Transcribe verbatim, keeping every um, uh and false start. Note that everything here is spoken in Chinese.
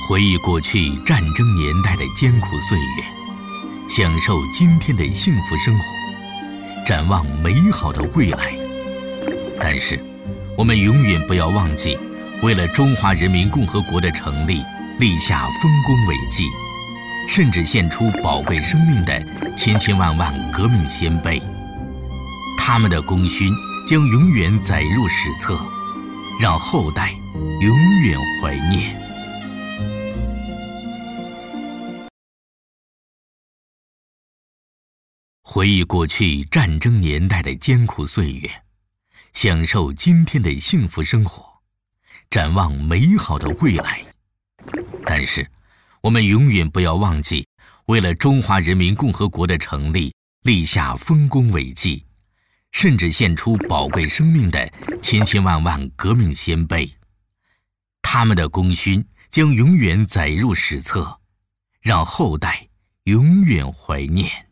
回忆过去战争年代的艰苦岁月，享受今天的幸福生活，展望美好的未来。但是，我们永远不要忘记，为了中华人民共和国的成立，立下丰功伟绩，甚至献出宝贵生命的千千万万革命先辈。他们的功勋将永远载入史册，让后代永远怀念。回忆过去战争年代的艰苦岁月，享受今天的幸福生活，展望美好的未来。但是，我们永远不要忘记，为了中华人民共和国的成立，立下丰功伟绩，甚至献出宝贵生命的千千万万革命先辈。他们的功勋将永远载入史册，让后代永远怀念。